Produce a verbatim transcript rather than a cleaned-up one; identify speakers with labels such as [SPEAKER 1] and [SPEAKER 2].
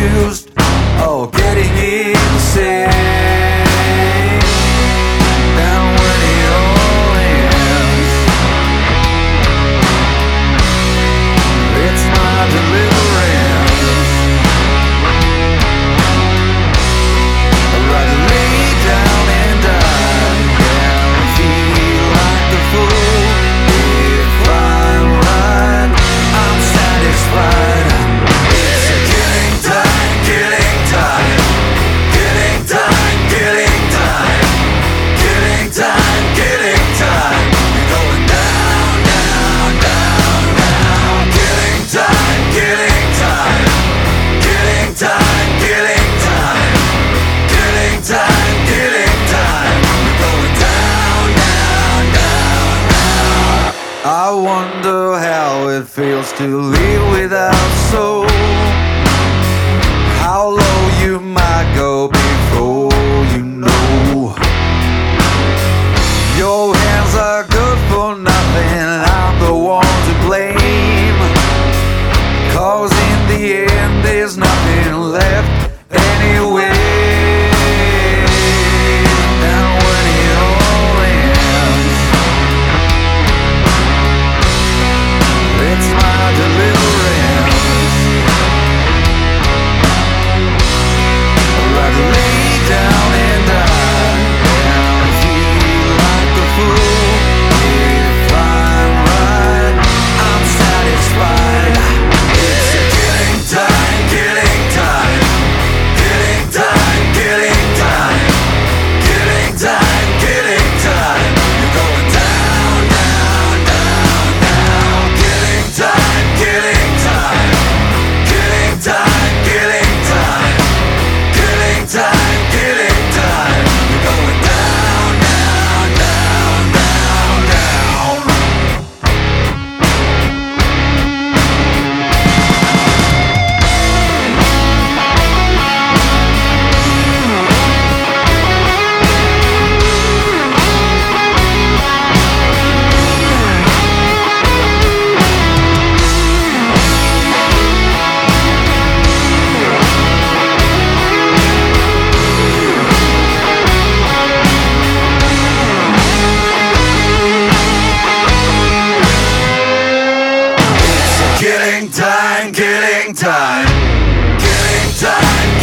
[SPEAKER 1] accused of getting insane. And when it all ends, it's my deliverance. I'd rather lay down and die than feel like the fool. If I'm right, I'm satisfied. It's a killing time, killing time, killing time, killing time, killing time, killing time. You're going down, down, down, down. Killing time, killing time, killing time, killing time, killing time, killing time. You're going down, down, down, down. I wonder how it feels to live without soul. How low you might go before you know. Your hands are good for nothing, I'm the one to blame. Cause in the end there's nothing left anyway. And when it all ends, it's my deliverance. I'd rather lay down and die than feel like a fool. If I'm right, I'm satisfied. It's a killing time, killing time, killing time, killing time, killing time, killing time. You're going down, down, down, down. Killing time, killing time, killing time, killing time, killing time, killing time. You're going down, down, down, down, down. It's a killing time, killing time, killing time.